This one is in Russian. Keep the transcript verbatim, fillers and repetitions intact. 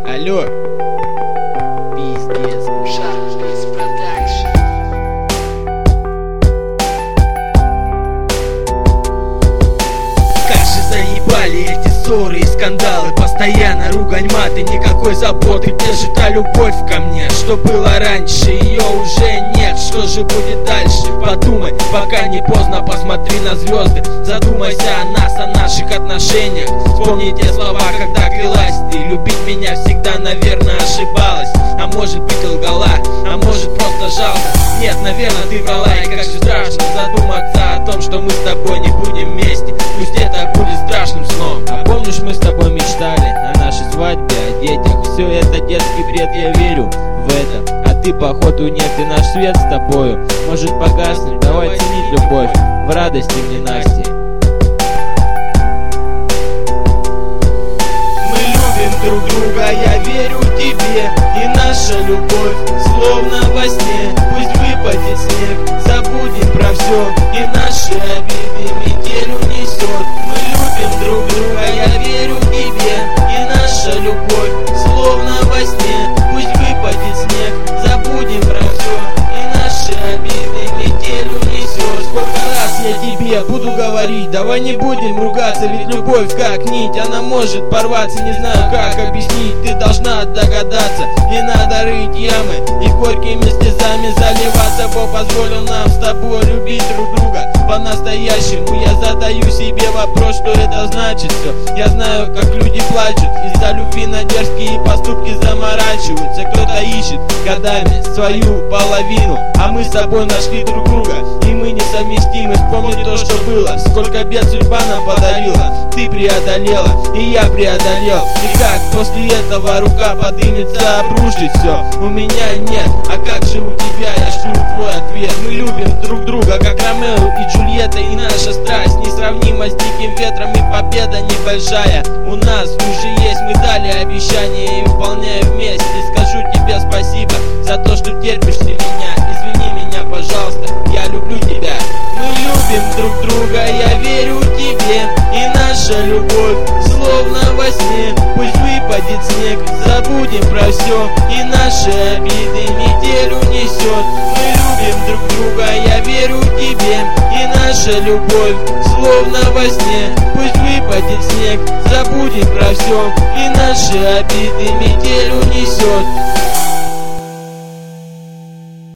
Алло. Пиздец. Как же заебали эти ссоры и скандалы. Постоянно ругань, маты, никакой заботы. Где же та любовь ко мне, что было раньше? Ее уже нет, что же будет дальше? Подумай, пока не поздно, посмотри на звезды. Задумайся о нас, о наших отношениях. Вспомни те слова, когда клялась ты любить меня всегда, наверное, ошибалась. А может быть лгала, а может просто жалко. Нет, наверное, ты врала, и как же страшно задуматься о том, что мы с тобой не будем вместе. Пусть это будет страшным сном. А помнишь, мы с тобой мечтали о нашей свадьбе, о детях? Все это детский бред, я верю в это. А ты, походу, нет, и наш свет с тобою может погаснуть. Давай ценить любовь в радости в ненастье. Мы любим друг друга, я верю тебе. И наша любовь словно во сне. Пусть выпадет снег, забудем про все. И наши обиды метель унесет. Мы любим друг друга, я верю тебе. И наша любовь словно во сне. Пусть выпадет снег, забудем про все. И наши обиды метель унесет. Сколько раз я тебе буду говорить, давай не будем ругаться, ведь любовь как нить, она может порваться. Не знаю, как объяснить, ты должна догадаться. Не надо рыть ямы и горькими слезами заливаться. Бог позволил нам с тобой любить друг друга по-настоящему. Я задаю себе вопрос, что это значит все. Я знаю, как люди плачут из-за любви, на дерзкие поступки заморачиваются. Кто-то ищет годами свою половину, а мы с тобой нашли друг друга, и мы несовместимы. Вспомни то, что было, сколько бед судьба нам подарила. Ты преодолела, и я преодолел. И как после этого рука подымется, обрушить все? У меня нет, а как же у тебя? Я жду твой ответ. Мы любим друг друга, как Ромео и Джульетта. И наша страсть несравнима с диким ветром. И победа небольшая у нас уже есть. Мы дали обещание и выполняем вместе. Скажу тебе спасибо за то, что терпишь меня. Извини меня, пожалуйста, я люблю тебя. Мы любим друг друга, я верю тебе. И наша любовь словно во сне. Пусть выпадет снег, забудем про все. И наши обиды метель унесет. Мы любим друг друга, я верю тебе. И наша любовь словно во сне. Пусть выпадет снег, забудем про все. И наши обиды метель унесет.